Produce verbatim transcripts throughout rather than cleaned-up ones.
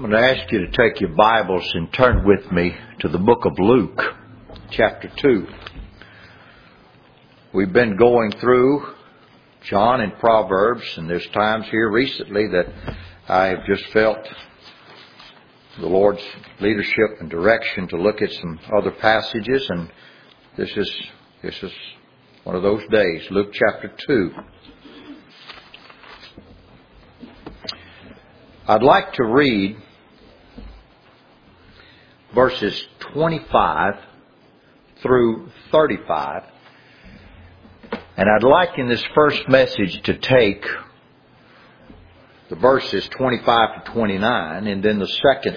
I'm going to ask you to take your Bibles and turn with me to the book of Luke, chapter two. We've been going through John and Proverbs, and there's times here recently that I have just felt the Lord's leadership and direction to look at some other passages, and this is this is one of those days. Luke chapter two. I'd like to read verses twenty-five through thirty-five. And I'd like in this first message to take the verses twenty-five to twenty-nine, and then the second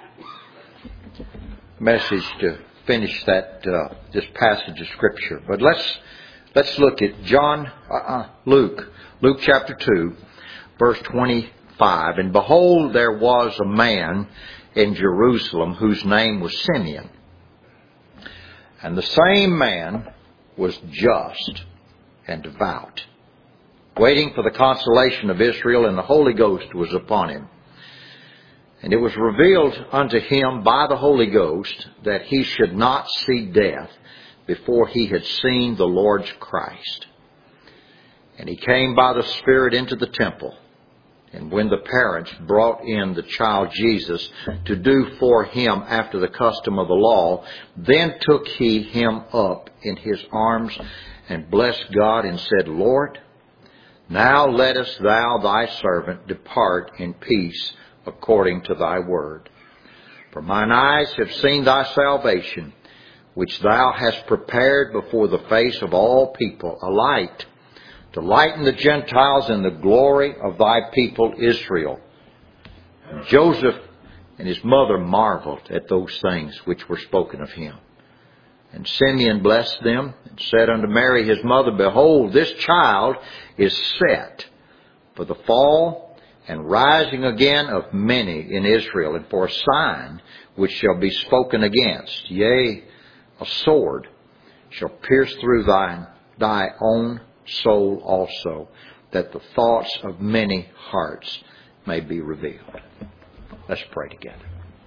message to finish that uh, this passage of Scripture. But let's let's look at John, uh, Luke, Luke chapter two, verse twenty-five. And behold, there was a man in Jerusalem whose name was Simeon. And the same man was just and devout, waiting for the consolation of Israel, and the Holy Ghost was upon him. And it was revealed unto him by the Holy Ghost that he should not see death before he had seen the Lord's Christ. And he came by the Spirit into the temple. And when the parents brought in the child Jesus to do for him after the custom of the law, then took he him up in his arms and blessed God and said, Lord, now lettest thou thy servant depart in peace according to thy word. For mine eyes have seen thy salvation, which thou hast prepared before the face of all people, a light to lighten the Gentiles in the glory of thy people Israel. And Joseph and his mother marveled at those things which were spoken of him. And Simeon blessed them and said unto Mary his mother, Behold, this child is set for the fall and rising again of many in Israel, and for a sign which shall be spoken against. Yea, a sword shall pierce through thine, thy own soul also, that the thoughts of many hearts may be revealed. Let's pray together.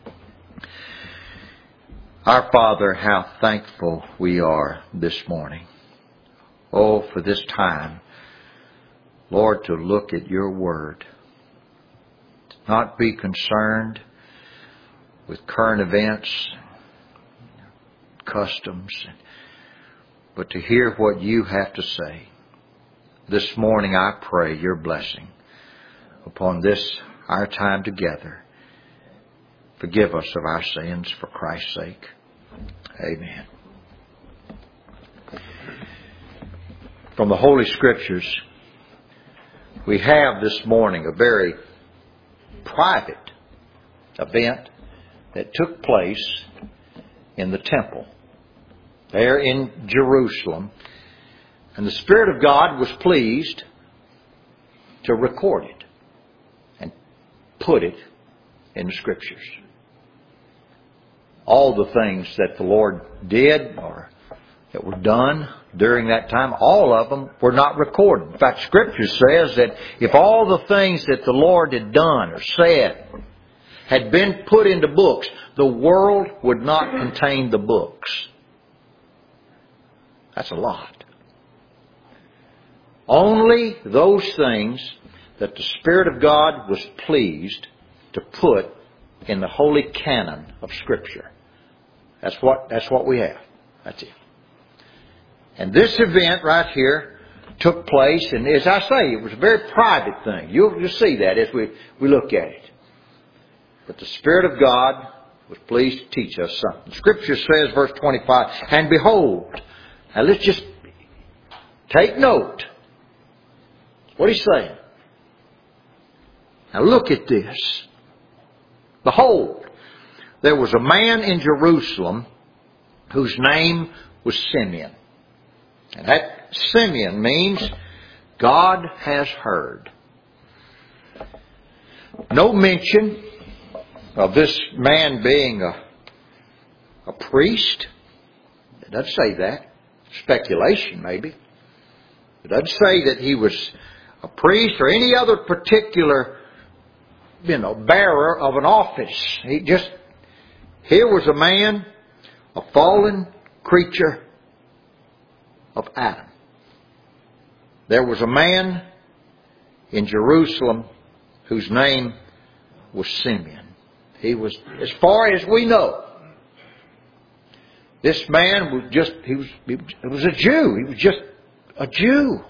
Our Father, how thankful we are this morning. Oh, for this time, Lord, to look at your word. To not be concerned with current events, customs, but to hear what you have to say. This morning I pray your blessing upon this, our time together. Forgive us of our sins for Christ's sake. Amen. From the Holy Scriptures, we have this morning a very private event that took place in the temple there in Jerusalem. And the Spirit of God was pleased to record it and put it in the Scriptures. All the things that the Lord did or that were done during that time, all of them were not recorded. In fact, Scripture says that if all the things that the Lord had done or said had been put into books, the world would not contain the books. That's a lot. Only those things that the Spirit of God was pleased to put in the holy canon of Scripture. That's what, that's what we have. That's it. And this event right here took place, and as I say, it was a very private thing. You'll, you'll see that as we, we look at it. But the Spirit of God was pleased to teach us something. Scripture says, verse twenty-five, and behold, now let's just take note. What he's saying. Now look at this. Behold, there was a man in Jerusalem whose name was Simeon. And that Simeon means God has heard. No mention of this man being a, a priest. It doesn't say that. Speculation maybe. It doesn't say that he was a priest or any other particular you know, bearer of an office. He just, here was a man, a fallen creature of Adam. There was a man in Jerusalem whose name was Simeon. He was, as far as we know, this man was just, he was, he was a Jew. He was just a Jew.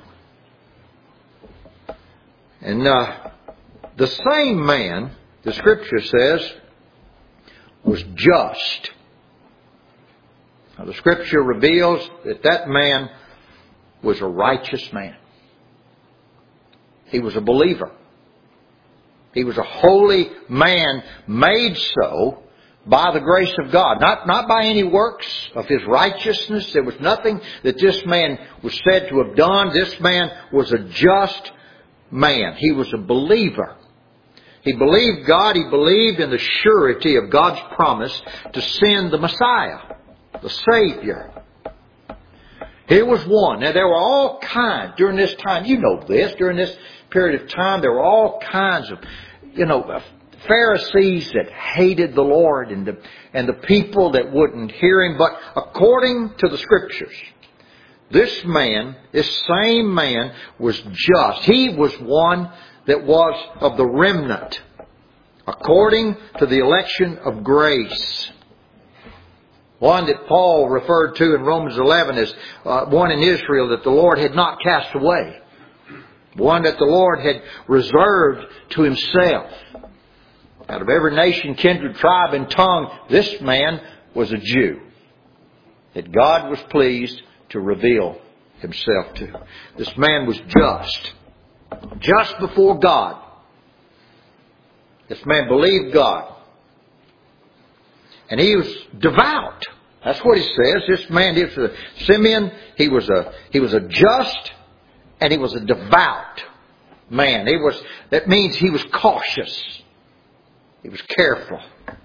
And uh, the same man, the Scripture says, was just. Now, the Scripture reveals that that man was a righteous man. He was a believer. He was a holy man, made so by the grace of God. Not, not by any works of his righteousness. There was nothing that this man was said to have done. This man was a just man. He was a believer. He believed God. He believed in the surety of God's promise to send the Messiah, the Savior. Here was one. Now, there were all kinds during this time. You know this. During this period of time, there were all kinds of, you know, Pharisees that hated the Lord and the, and the people that wouldn't hear Him. But according to the Scriptures, this man, this same man was just. He was one that was of the remnant, according to the election of grace. One that Paul referred to in Romans eleven as uh, one in Israel that the Lord had not cast away. One that the Lord had reserved to Himself. Out of every nation, kindred, tribe, and tongue, this man was a Jew that God was pleased to reveal Himself to. This man was just. Just before God. This man believed God. And he was devout. That's what he says. This man, he was a, Simeon, he was a he was a just and he was a devout man. He was that means he was cautious. He was careful.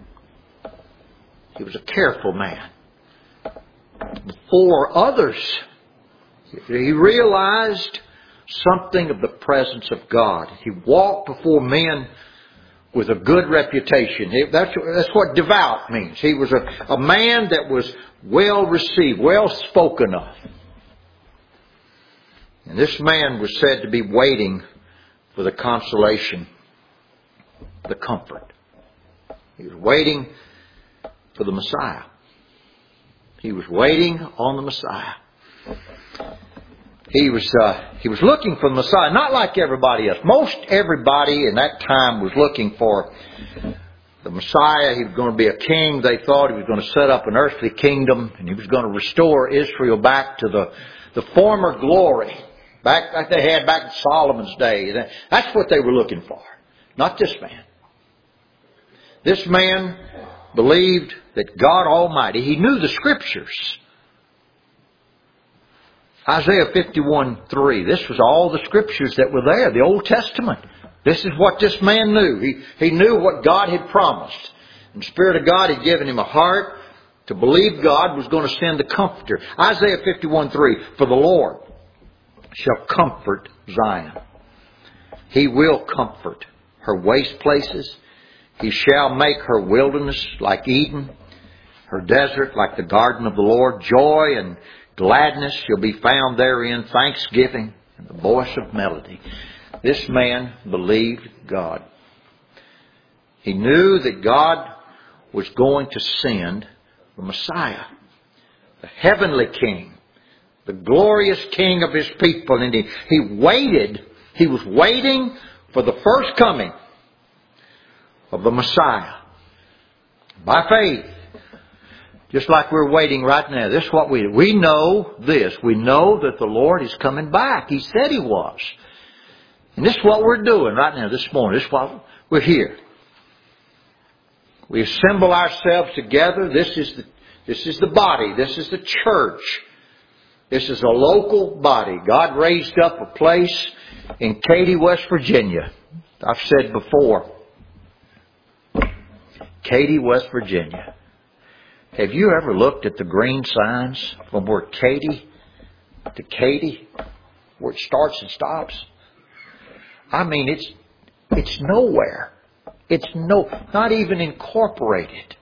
He was a careful man. Before others, he realized something of the presence of God. He walked before men with a good reputation. That's, that's what devout means. He was a, a man that was well received, well spoken of. And this man was said to be waiting for the consolation, the comfort. He was waiting for the Messiah. He was waiting on the Messiah. He was uh, he was looking for the Messiah, not like everybody else. Most everybody in that time was looking for the Messiah. He was going to be a king. They thought he was going to set up an earthly kingdom, and he was going to restore Israel back to the, the former glory, back like they had back in Solomon's day. That's what they were looking for, not this man. This man believed that God Almighty, he knew the Scriptures. Isaiah fifty-one three. This was all the Scriptures that were there, the Old Testament. This is what this man knew. He, he knew what God had promised. And the Spirit of God had given him a heart to believe God was going to send the Comforter. Isaiah fifty-one three. For the Lord shall comfort Zion. He will comfort her waste places. He shall make her wilderness like Eden, her desert like the garden of the Lord. Joy and gladness shall be found therein, thanksgiving and the voice of melody. This man believed God. He knew that God was going to send the Messiah, the heavenly King, the glorious King of His people. And he, he waited, he was waiting for the first coming of the Messiah by faith. Just like we're waiting right now. This is what we do. We know this. We know that the Lord is coming back. He said He was. And this is what we're doing right now this morning. This is why we're here. We assemble ourselves together. This is the, this is the body. This is the church. This is a local body. God raised up a place in Katy, West Virginia. I've said before. Katy, West Virginia. Have you ever looked at the green signs from where Katy to Katy, where it starts and stops? I mean, it's it's nowhere. It's no, not even incorporated.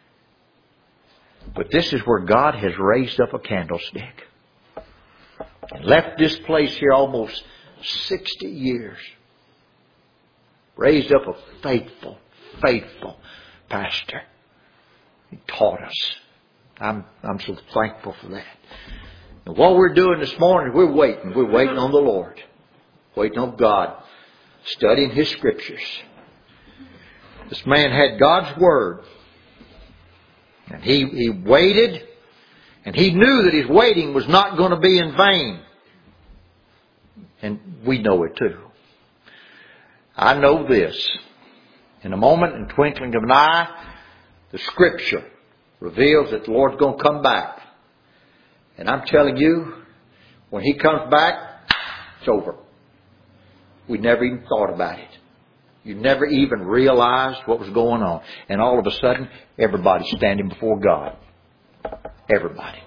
But this is where God has raised up a candlestick. And left this place here almost sixty years. Raised up a faithful, faithful pastor. He taught us. I'm, I'm so thankful for that. And what we're doing this morning, we're waiting. We're waiting on the Lord. Waiting on God. Studying His Scriptures. This man had God's Word. And he, he waited. And he knew that his waiting was not going to be in vain. And we know it too. I know this. In a moment, in the twinkling of an eye, the Scripture reveals that the Lord's going to come back. And I'm telling you, when He comes back, it's over. We never even thought about it. You never even realized what was going on. And all of a sudden, everybody's standing before God. Everybody.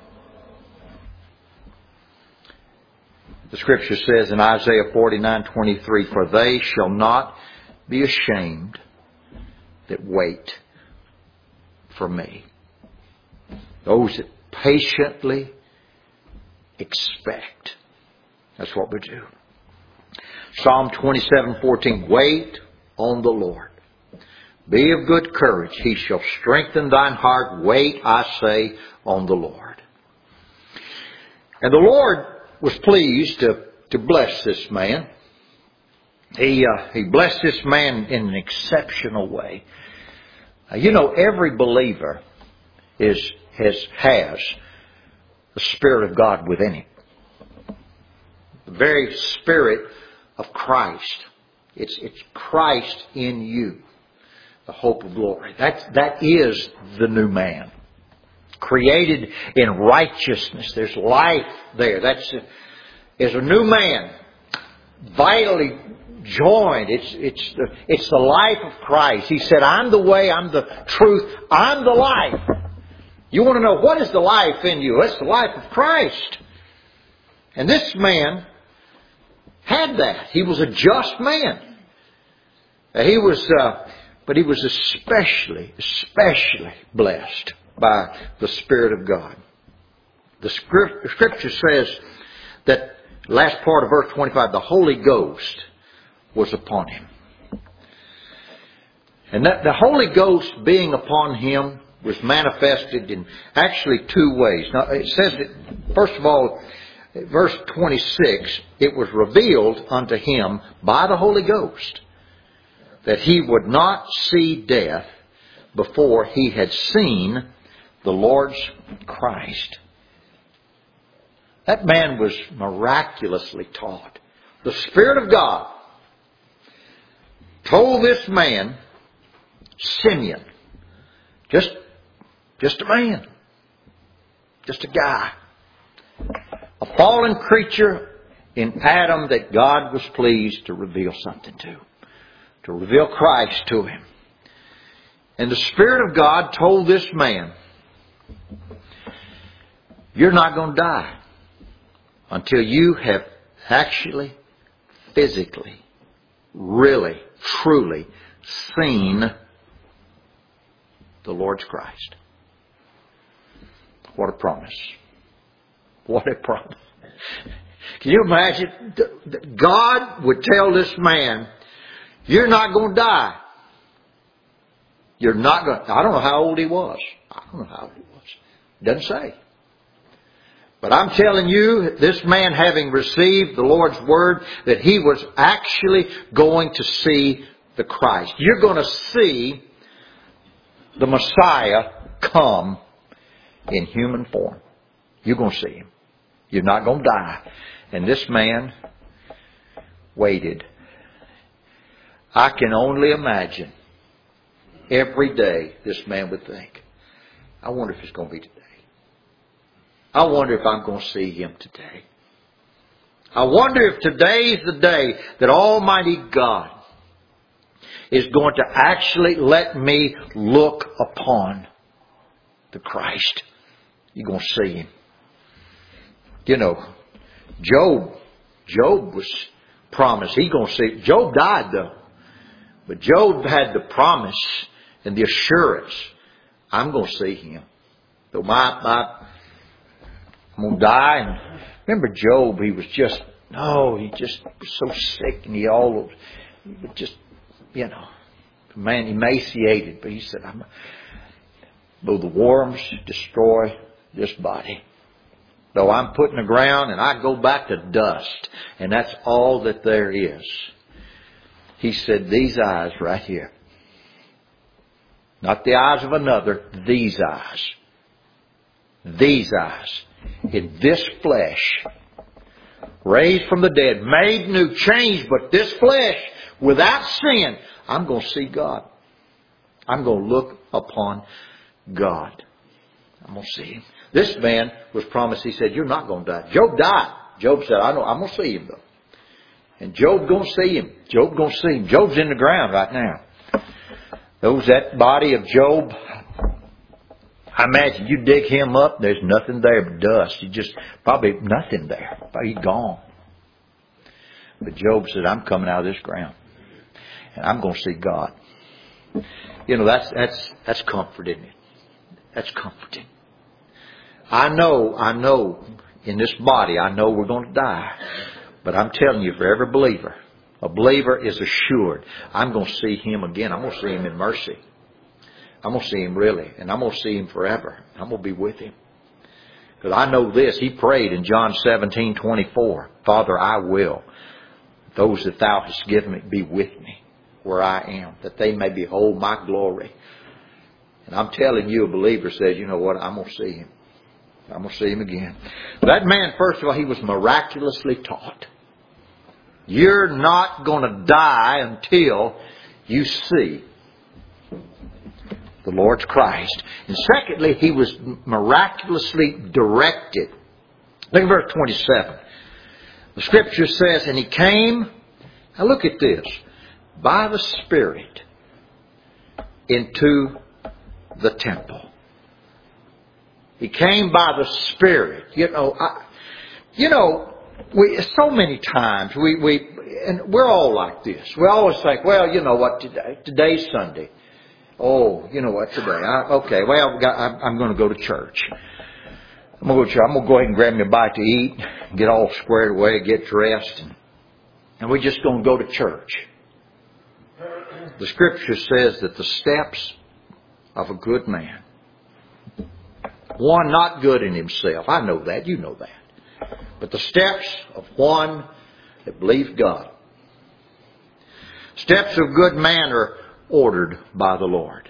The Scripture says in Isaiah forty-nine twenty-three, "For they shall not be ashamed that wait for me." Those that patiently expect. That's what we do. Psalm twenty-seven fourteen, "Wait on the Lord. Be of good courage. He shall strengthen thine heart. Wait, I say, on the Lord." And the Lord was pleased to, to bless this man. He, uh, he blessed this man in an exceptional way. Uh, you know, every believer is, has, has the Spirit of God within him. The very Spirit of Christ. It's, it's Christ in you. The hope of glory. That, that is the new man. Created in righteousness. There's life there. That's a, is a new man. Vitally joined. It's, it's, the, it's the life of Christ. He said, "I'm the way, I'm the truth, I'm the life." You want to know what is the life in you? It's the life of Christ. And this man had that. He was a just man. He was, uh, but he was especially, especially blessed by the Spirit of God. The Scripture says that, last part of verse twenty-five, the Holy Ghost was upon him. And that the Holy Ghost being upon him was manifested in actually two ways. Now, it says that, first of all, verse twenty-six, it was revealed unto him by the Holy Ghost that he would not see death before he had seen the Lord's Christ. That man was miraculously taught. The Spirit of God told this man, Simeon, just, just a man, just a guy, a fallen creature in Adam that God was pleased to reveal something to, to reveal Christ to him. And the Spirit of God told this man, "You're not going to die until you have actually, physically, really, truly seen the Lord's Christ." What a promise. What a promise. Can you imagine? God would tell this man, "You're not going to die. You're not going to..." I don't know how old he was. I don't know how old he was. It doesn't say. But I'm telling you, this man, having received the Lord's Word, that he was actually going to see the Christ. You're going to see the Messiah come in human form. You're going to see Him. You're not going to die. And this man waited. I can only imagine every day this man would think, "I wonder if it's going to be today. I wonder if I'm going to see Him today. I wonder if today's the day that Almighty God is going to actually let me look upon the Christ." You're going to see Him. You know, Job, Job was promised he's going to see. Job died though. But Job had the promise and the assurance, I'm going to see Him. Though my, my, I'm going to die. And remember Job, he was just, no, he just was so sick and he all, he was just, you know, man emaciated. But he said, I'm, though the worms destroy this body, though I'm put in the ground and I go back to dust, and that's all that there is. He said, these eyes right here. Not the eyes of another, these eyes. These eyes. In this flesh. Raised from the dead. Made new, changed, but this flesh, without sin, I'm going to see God. I'm going to look upon God. I'm going to see Him. This man was promised, he said, you're not going to die. Job died. Job said, I know, I'm going to see Him though. And Job going to see Him. Job going to see Him. Job's in the ground right now. Those, that body of Job, I imagine you dig him up, there's nothing there but dust. You just, probably nothing there. He's gone. But Job said, I'm coming out of this ground. And I'm going to see God. You know, that's, that's, that's comfort, isn't it? That's comforting. I know, I know, in this body, I know we're going to die. But I'm telling you, for every believer, a believer is assured, I'm going to see Him again. I'm going to see Him in mercy. I'm going to see Him really. And I'm going to see Him forever. I'm going to be with Him. Because I know this. He prayed in John seventeen twenty-four, Father, I will. Those that Thou hast given me be with me where I am, that they may behold my glory. And I'm telling you, a believer says, you know what, I'm going to see Him. I'm going to see Him again. That man, first of all, he was miraculously taught. You're not going to die until you see the Lord's Christ. And secondly, he was miraculously directed. Look at verse twenty-seven. The Scripture says, and he came, now look at this, by the Spirit into the temple. He came by the Spirit. You know, I, you know, we so many times we we and we're all like this. We always think, well, you know what, today today's Sunday. Oh, you know what, today? I, okay, well, I've got, I'm, I'm going to go to church. I'm going to go to church. I'm going to go ahead and grab me a bite to eat, get all squared away, get dressed, and, and we're just going to go to church. The Scripture says that the steps of a good man, one not good in himself, I know that, you know that, but the steps of one that believes God, steps of good man are ordered by the Lord.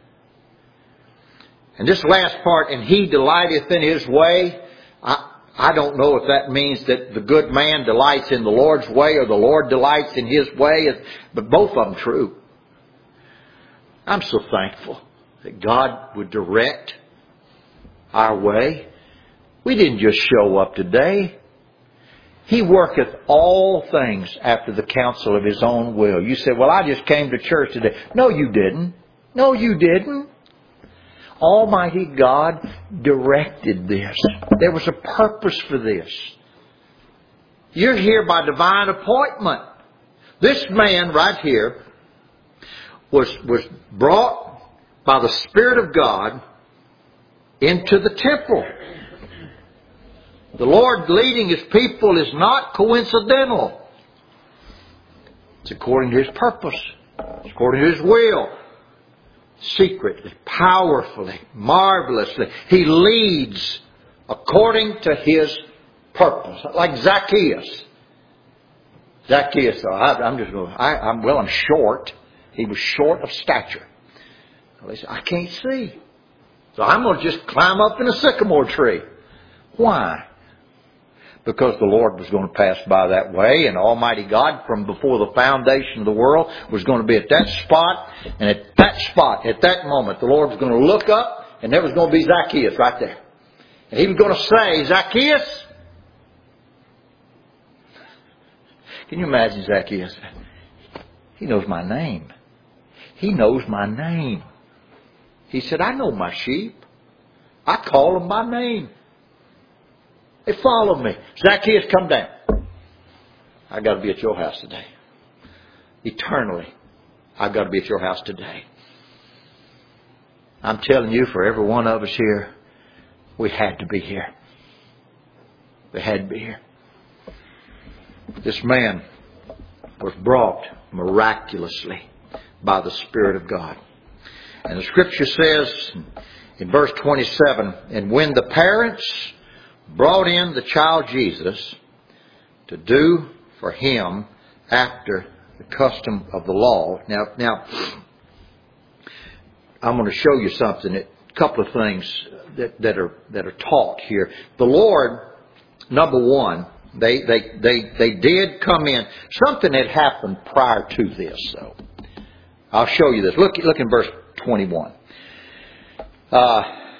And this last part, and he delighteth in his way, I, I don't know if that means that the good man delights in the Lord's way or the Lord delights in his way, but both of them true. I'm so thankful that God would direct our way. We didn't just show up today. He worketh all things after the counsel of His own will. You say, well, I just came to church today. No, you didn't. No, you didn't. Almighty God directed this. There was a purpose for this. You're here by divine appointment. This man right here was, was brought by the Spirit of God into the temple. The Lord leading His people is not coincidental. It's according to His purpose. It's according to His will. Secretly, powerfully, marvelously. He leads according to His purpose. Like Zacchaeus. Zacchaeus, I, I'm just going, I, I'm, well, I'm short. He was short of stature. Well, he said, I can't see. So I'm going to just climb up in a sycamore tree. Why? Because the Lord was going to pass by that way, and Almighty God from before the foundation of the world was going to be at that spot, and at that spot, at that moment, the Lord was going to look up, and there was going to be Zacchaeus right there. And He was going to say, Zacchaeus, can you imagine Zacchaeus? He knows my name. He knows my name. He said, I know my sheep. I call them by name. They follow me. Zacchaeus, come down. I got to be at your house today. Eternally. I've got to be at your house today. I'm telling you, for every one of us here, we had to be here. We had to be here. This man was brought miraculously by the Spirit of God. And the Scripture says in verse twenty-seven, and when the parents brought in the child Jesus to do for him after the custom of the law. Now, now I'm going to show you something, a couple of things that, that are that are taught here. The Lord, number one, they they they they did come in. Something had happened prior to this, though. I'll show you this. Look, look in verse twenty-one. Uh,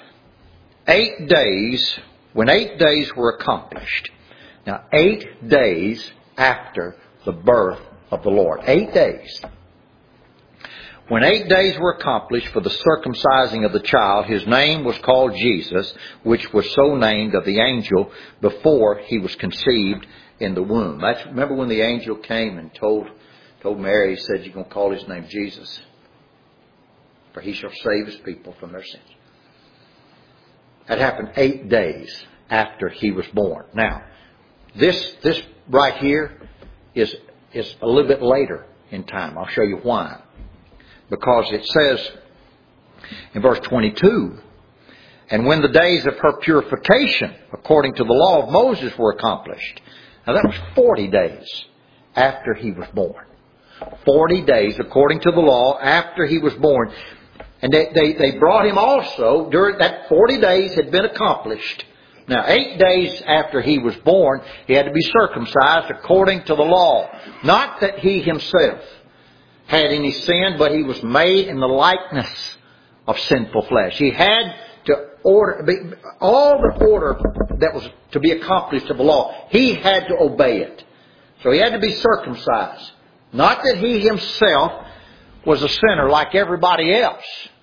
eight days, when eight days were accomplished. Now, eight days after the birth of the Lord. Eight days. When eight days were accomplished for the circumcising of the child, his name was called Jesus, which was so named of the angel before he was conceived in the womb. That's, remember when the angel came and told told Mary, he said, you're going to call his name Jesus, for he shall save his people from their sins. That happened eight days after he was born. Now, this this right here is is a little bit later in time. I'll show you why. Because it says in verse twenty-two, and when the days of her purification, according to the law of Moses, were accomplished. Now that was forty days after he was born. Forty days, according to the law, after he was born. And they, they, they brought him also, during that forty days had been accomplished. Now, eight days after he was born, he had to be circumcised according to the law. Not that he himself had any sin, but he was made in the likeness of sinful flesh. He had to order, all the order that was to be accomplished of the law, he had to obey it. So he had to be circumcised. Not that he himself was a sinner like everybody else,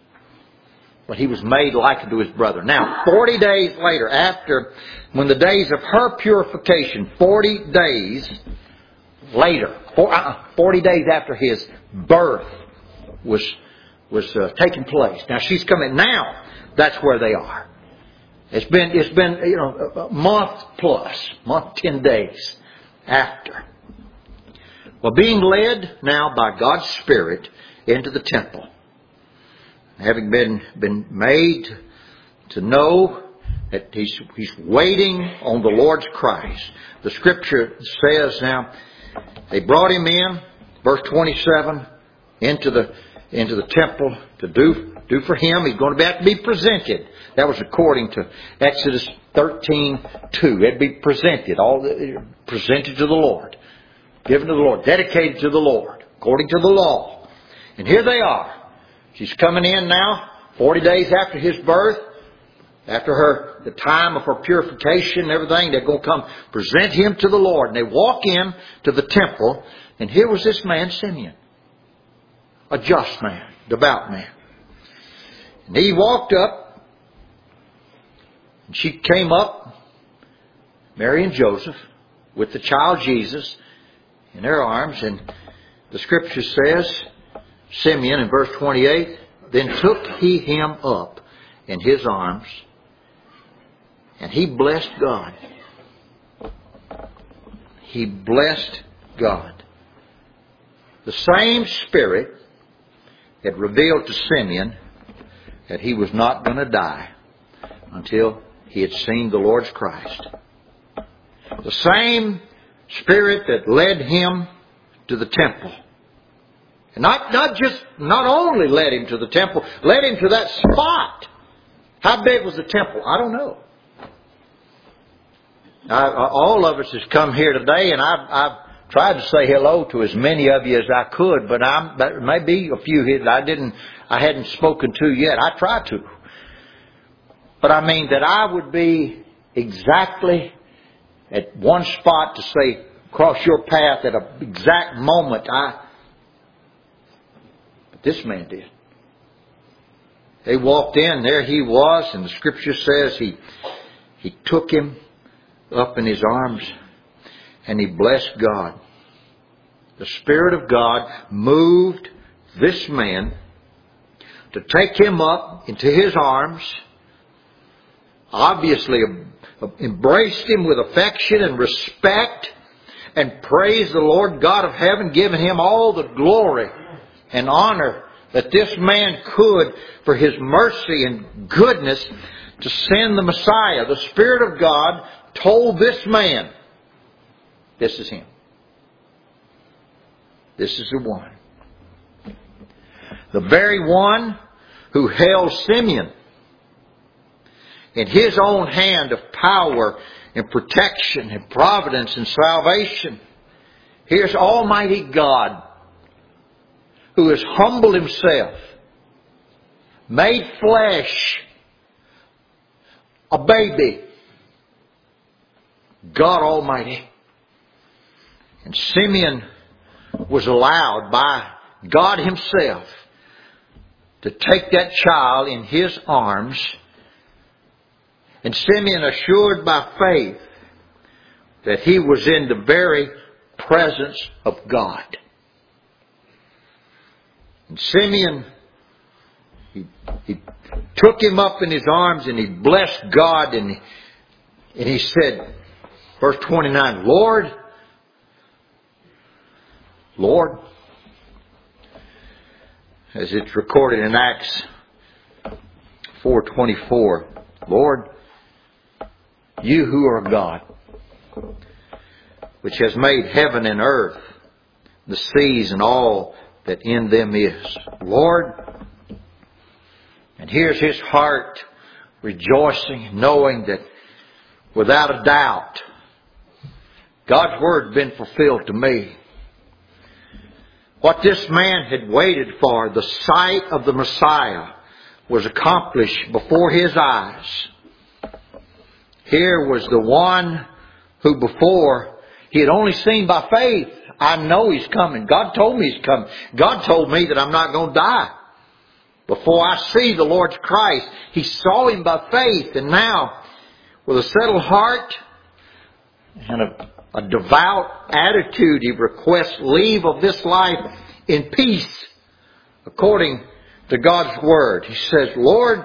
but he was made like unto his brother. Now, forty days later, after, when the days of her purification, forty days later, forty days after his birth was was uh, taking place. Now she's coming. Now that's where they are. It's been it's been you know a month plus, month ten days after. Well, being led now by God's Spirit into the temple, having been been made to know that he's he's waiting on the Lord's Christ. The Scripture says now they brought him in, verse twenty-seven, into the into the temple to do do for him. He's going to have to be presented. That was according to Exodus thirteen two. It'd be presented, all the, presented to the Lord, given to the Lord, dedicated to the Lord, according to the law. And here they are. She's coming in now, forty days after his birth, after her the time of her purification and everything. They're going to come present him to the Lord. And they walk in to the temple, and here was this man, Simeon, a just man, devout man. And he walked up, and she came up, Mary and Joseph, with the child Jesus in their arms. And the Scripture says, Simeon in verse twenty-eight, then took he him up in his arms, and he blessed God. He blessed God. The same Spirit had revealed to Simeon that he was not going to die until he had seen the Lord's Christ. The same Spirit that led him to the temple. And not, not just, not only led him to the temple, led him to that spot. How big was the temple? I don't know. I, all of us has come here today, and I've, I've tried to say hello to as many of you as I could, but I'm, there may be a few here that I didn't, I hadn't spoken to yet. I tried to. But I mean that I would be exactly at one spot to say, cross your path at an exact moment. I, but this man did. They walked in, there he was, and the Scripture says he, he took him up in his arms and he blessed God. The Spirit of God moved this man, to take him up into his arms, obviously embraced him with affection and respect, and praised the Lord God of heaven, giving him all the glory and honor that this man could for his mercy and goodness to send the Messiah. The Spirit of God told this man, this is him. This is the one. The very one who held Simeon in his own hand of power and protection and providence and salvation. Here's Almighty God, who has humbled Himself, made flesh, a baby, God Almighty. And Simeon was allowed by God Himself to take that child in His arms. And Simeon assured by faith that he was in the very presence of God. And Simeon, he, he took him up in his arms and he blessed God, and, and he said, verse twenty-nine, Lord, Lord, as it's recorded in Acts four twenty-four, Lord, You who are God, which has made heaven and earth, the seas and all that in them is. Lord, and here's his heart rejoicing, knowing that without a doubt, God's word had been fulfilled to me. What this man had waited for, the sight of the Messiah, was accomplished before his eyes. Here was the one who before he had only seen by faith. I know He's coming. God told me He's coming. God told me that I'm not going to die before I see the Lord's Christ. He saw Him by faith, and now with a settled heart and a, a devout attitude, he requests leave of this life in peace according to God's Word. He says, Lord,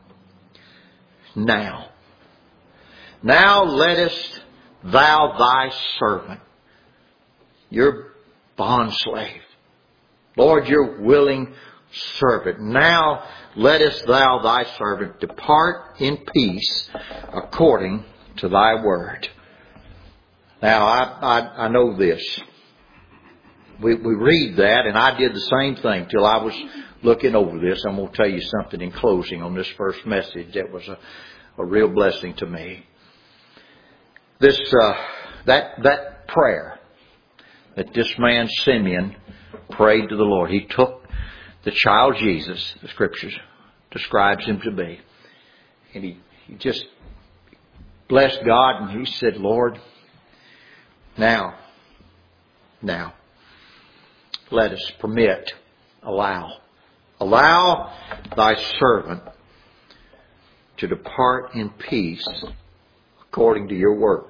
now, now lettest Thou Thy servant, your bondslave, Lord, your willing servant, now lettest Thou Thy servant depart in peace according to Thy word. Now, I, I, I know this. We, we read that, and I did the same thing till I was looking over this. I'm going to tell you something in closing on this first message that was a, a real blessing to me. This, uh, that, that prayer that this man Simeon prayed to the Lord. He took the child Jesus, the Scriptures describes him to be, and he, he just blessed God, and he said, Lord, now, now, let us permit, allow, allow Thy servant to depart in peace according to Your word.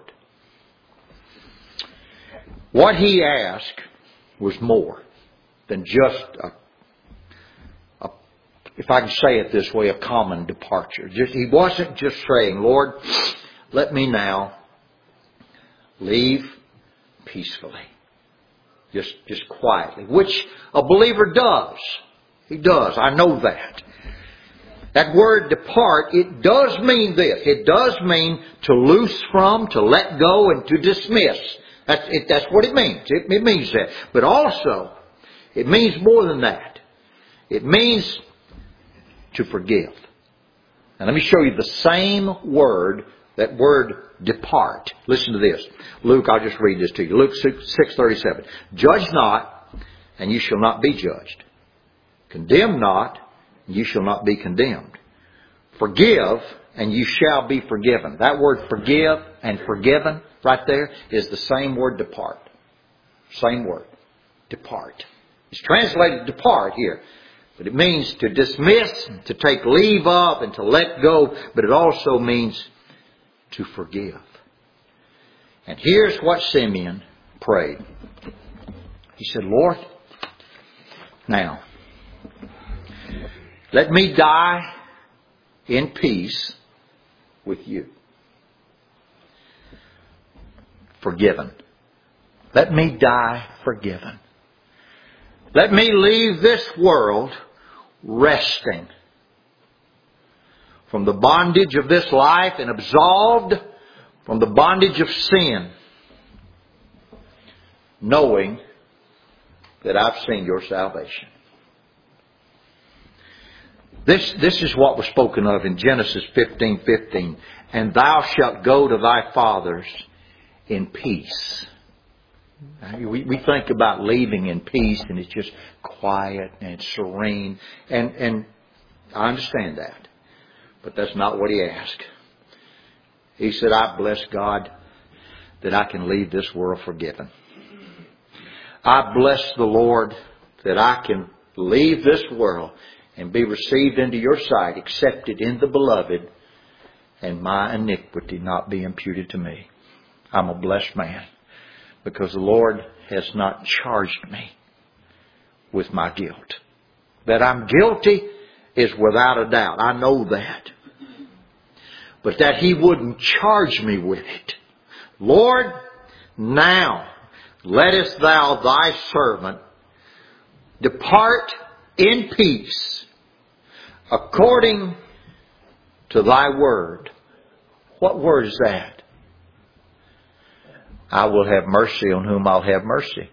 What he asked was more than just a, a, if I can say it this way, a common departure. Just, he wasn't just saying, Lord, let me now leave peacefully. Just, just quietly. Which a believer does. He does. I know that. That word depart, it does mean this. It does mean to loose from, to let go, and to dismiss. That's, it, that's what it means. It, it means that. But also, it means more than that. It means to forgive. And let me show you the same word, that word depart. Listen to this. Luke, I'll just read this to you. Luke six thirty-seven. Judge not, and you shall not be judged. Condemn not, and you shall not be condemned. Forgive, and you shall be forgiven. That word forgive and forgiven right there is the same word depart. Same word. Depart. It's translated depart here. But it means to dismiss, to take leave of, and to let go. But it also means to forgive. And here's what Simeon prayed. He said, Lord, now, Let me die in peace with you. Forgiven. Let me die forgiven. Let me leave this world resting from the bondage of this life and absolved from the bondage of sin, knowing that I've seen your salvation. This, this is what was spoken of in Genesis fifteen fifteen. And thou shalt go to thy fathers in peace. We, we think about leaving in peace and it's just quiet and it's serene. And, and I understand that. But that's not what he asked. He said, I bless God that I can leave this world forgiven. I bless the Lord that I can leave this world and be received into your sight, accepted in the beloved, and my iniquity not be imputed to me. I'm a blessed man because the Lord has not charged me with my guilt. That I'm guilty is without a doubt. I know that. But that He wouldn't charge me with it. Lord, now lettest thou thy servant depart in peace according to thy word. What word is that? I will have mercy on whom I'll have mercy.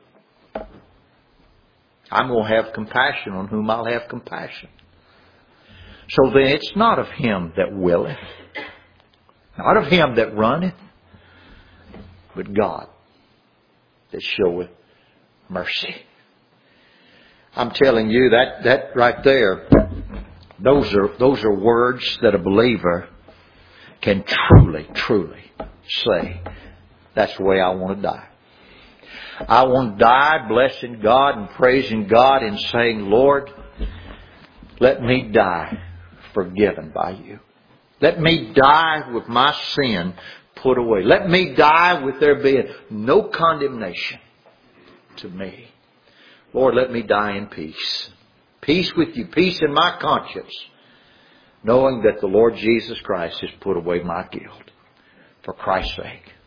I'm going to have compassion on whom I'll have compassion. So then it's not of him that willeth, not of him that runneth, but God that showeth mercy. I'm telling you that, that right there, those are, those are words that a believer can truly, truly say, that's the way I want to die. I want to die blessing God and praising God and saying, Lord, let me die forgiven by you. Let me die with my sin put away. Let me die with there being no condemnation to me. Lord, let me die in peace. Peace with you. Peace in my conscience. Knowing that the Lord Jesus Christ has put away my guilt. For Christ's sake.